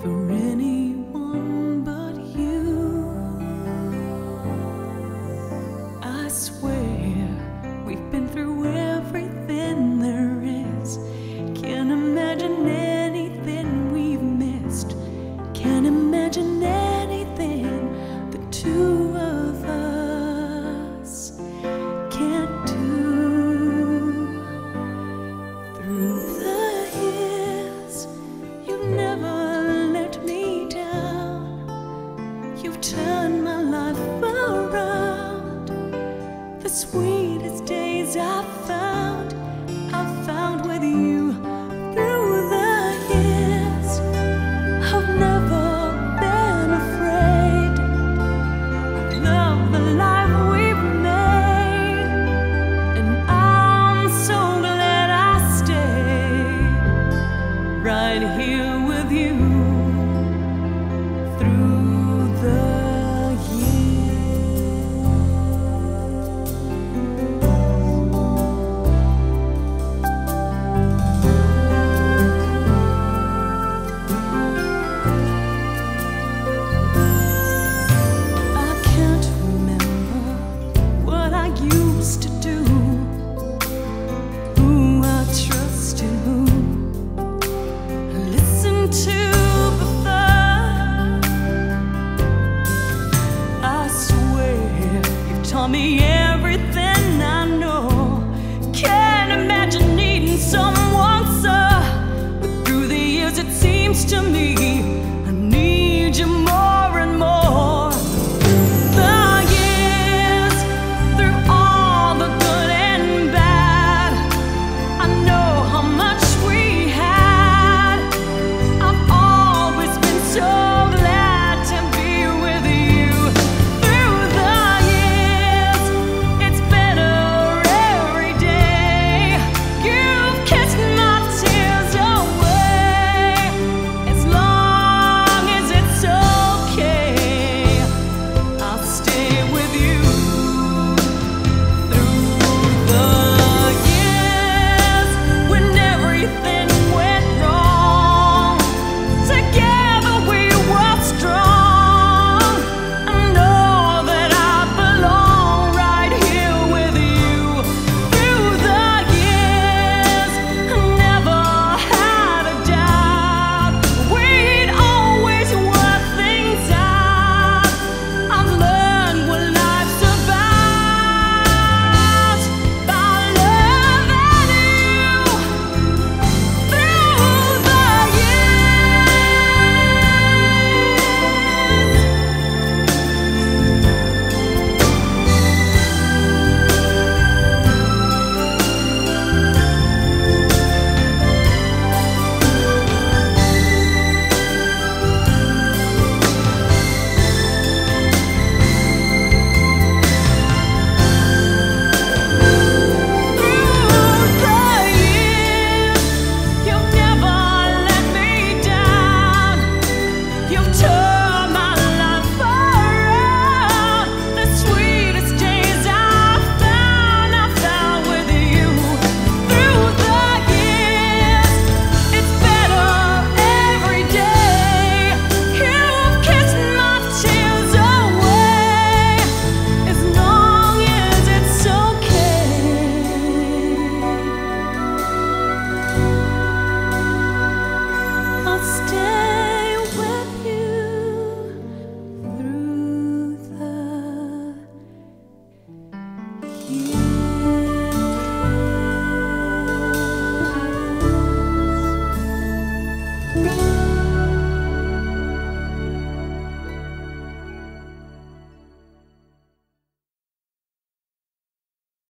for anyone but you. I swear we've been through everything there is. Can't imagine anything we've missed. Can't imagine anything the two of us can't do. Through the years, you've never let me down. You've turned my life around. The sweetest days I've found with you. Through the years, I've never been afraid of love, the life we've made, and I'm so glad I stayed right here with you through the used to do, who I trusted, who I listened to before. I swear you've taught me everything I know. Can't imagine needing someone so, but through the years it seems to me I need you more.